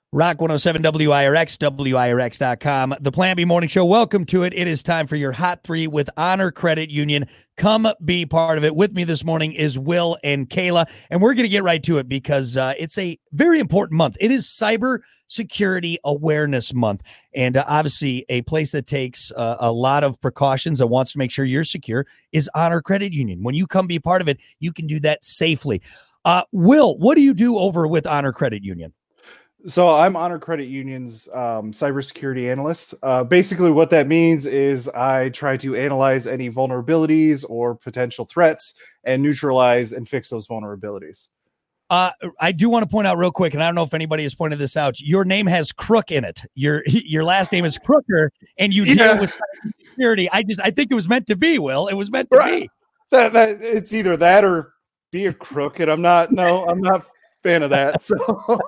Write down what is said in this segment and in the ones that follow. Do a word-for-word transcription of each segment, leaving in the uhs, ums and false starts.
Rock one oh seven W I R X, W I R X dot com, the Plan B Morning Show. Welcome to it. It is time for your Hot Three with Honor Credit Union. Come be part of it. With me this morning is Will and Kayla, and we're going to get right to it because uh, it's a very important month. It is Cyber Security Awareness Month, and uh, obviously a place that takes uh, a lot of precautions and wants to make sure you're secure is Honor Credit Union. When you come be part of it, you can do that safely. Uh, Will, what do you do over with Honor Credit Union? So I'm Honor Credit Union's um, cybersecurity analyst. Uh, basically, what that means is I try to analyze any vulnerabilities or potential threats and neutralize and fix those vulnerabilities. Uh, I do want to point out real quick, and I don't know if anybody has pointed this out. Your name has Crook in it. Your your last name is Crooker, and you yeah. deal with cybersecurity. I just I think it was meant to be. Will it was meant to right. be? That that it's either that or be a crook, and I'm not. No, I'm not a fan of that. So.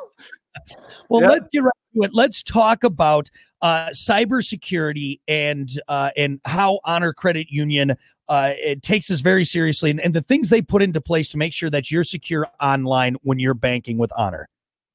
Well, yep. let's get right to it. Let's talk about uh, cybersecurity and uh, and how Honor Credit Union uh, it takes this very seriously, and, and the things they put into place to make sure that you're secure online when you're banking with Honor.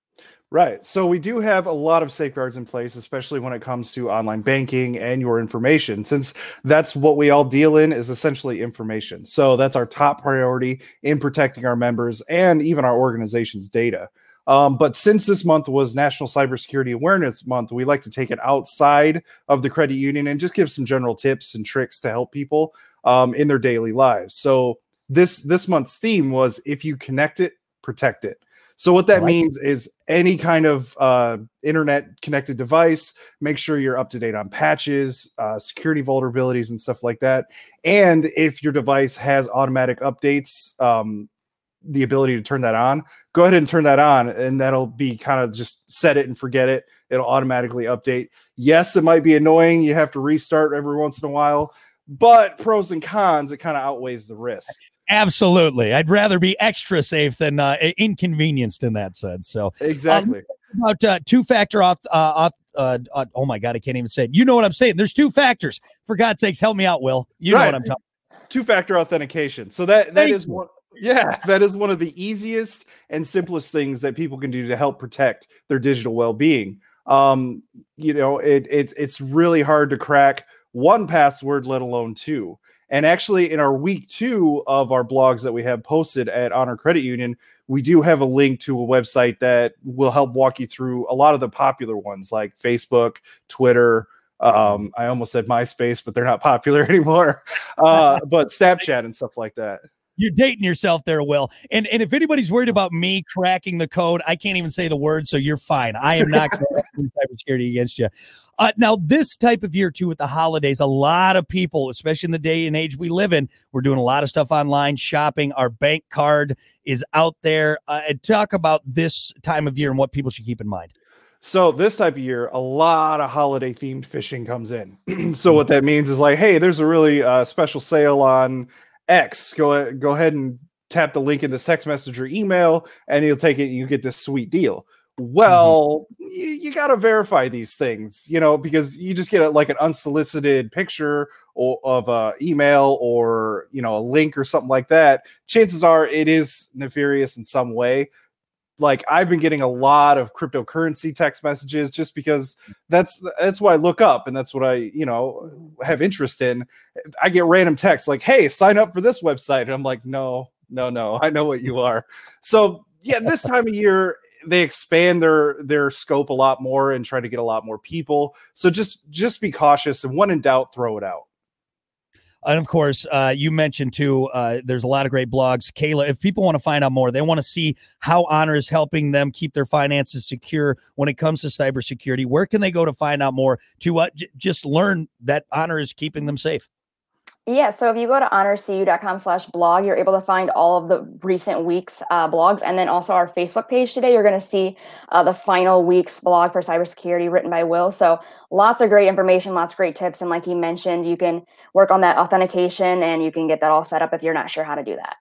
Right. So we do have a lot of safeguards in place, especially when it comes to online banking and your information, since that's what we all deal in is essentially information. So that's our top priority in protecting our members and even our organization's data. Um, but since this month was National Cybersecurity Awareness Month, we like to take it outside of the credit union and just give some general tips and tricks to help people um, in their daily lives. So this this month's theme was if you connect it, protect it. So what that like means is any kind of uh, internet connected device, make sure you're up to date on patches, uh, security vulnerabilities and stuff like that. And if your device has automatic updates, um, the ability to turn that on, go ahead and turn that on, and that'll be kind of just set it and forget it. It'll automatically update. Yes, it might be annoying. You have to restart every once in a while, but pros and cons, it kind of outweighs the risk. Absolutely. I'd rather be extra safe than uh, inconvenienced in that sense. So exactly. Um, about uh, two-factor off, uh, off uh, uh, oh my God, I can't even say it. You know what I'm saying? There's two factors. For God's sakes, help me out, Will. You right. know what I'm talking about. Two-factor authentication. So that, that Thank is you. one. Yeah, that is one of the easiest and simplest things that people can do to help protect their digital well-being. Um, you know, it, it it's really hard to crack one password, let alone two. And actually, in our week two of our blogs that we have posted at Honor Credit Union, we do have a link to a website that will help walk you through a lot of the popular ones like Facebook, Twitter. Um, I almost said MySpace, but they're not popular anymore. Uh, but Snapchat and stuff like that. You're dating yourself there, Will. And and if anybody's worried about me cracking the code, I can't even say the word, so you're fine. I am not going to cybersecurity against you. Uh, now, this type of year, too, with the holidays, a lot of people, especially in the day and age we live in, we're doing a lot of stuff online, shopping. Our bank card is out there. Uh, and talk about this time of year and what people should keep in mind. So this type of year, a lot of holiday themed phishing comes in. So what that means is like, hey, there's a really uh, special sale on X. Go, go ahead and tap the link in this text message or email, and you'll take it and you get this sweet deal. Well, mm-hmm. you, you got to verify these things, you know, because you just get a, like an unsolicited picture or, of a email or, you know, a link or something like that. Chances are it is nefarious in some way. Like I've been getting a lot of cryptocurrency text messages just because that's that's what I look up and that's what I, you know, have interest in. I get random texts like, hey, sign up for this website. And I'm like, no, no, no, I know what you are. So yeah, this time of year, they expand their their scope a lot more and try to get a lot more people. So just just be cautious, and when in doubt, throw it out. And of course, uh, you mentioned too, uh, there's a lot of great blogs. Kayla, if people want to find out more, they want to see how Honor is helping them keep their finances secure when it comes to cybersecurity. Where can they go to find out more to uh, j- just learn that Honor is keeping them safe? Yeah, so if you go to honorcu.com slash blog, you're able to find all of the recent week's uh, blogs. And then also our Facebook page today, you're going to see uh, the final week's blog for cybersecurity written by Will. So lots of great information, lots of great tips. And like he mentioned, you can work on that authentication and you can get that all set up if you're not sure how to do that.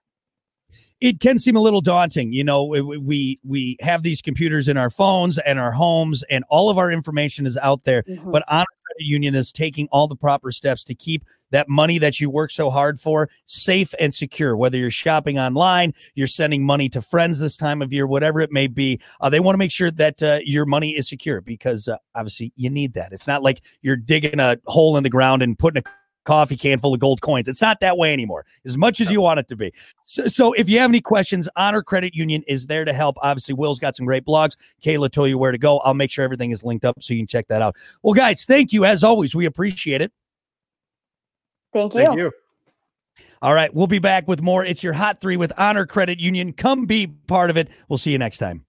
It can seem a little daunting. You know, we we have these computers in our phones and our homes and all of our information is out there. Mm-hmm. But Honor Credit Union is taking all the proper steps to keep that money that you work so hard for safe and secure. Whether you're shopping online, you're sending money to friends this time of year, whatever it may be, uh, they want to make sure that uh, your money is secure because uh, obviously you need that. It's not like you're digging a hole in the ground and putting a coffee can full of gold coins. It's not that way anymore, as much as you want it to be. So, so if you have any questions, Honor Credit Union is there to help. Obviously, Will's got some great blogs. Kayla told you where to go. I'll make sure everything is linked up so you can check that out. Well, guys, thank you. As always, we appreciate it. Thank you. Thank you. All right, we'll be back with more. It's your Hot Three with Honor Credit Union. Come be part of it. We'll see you next time.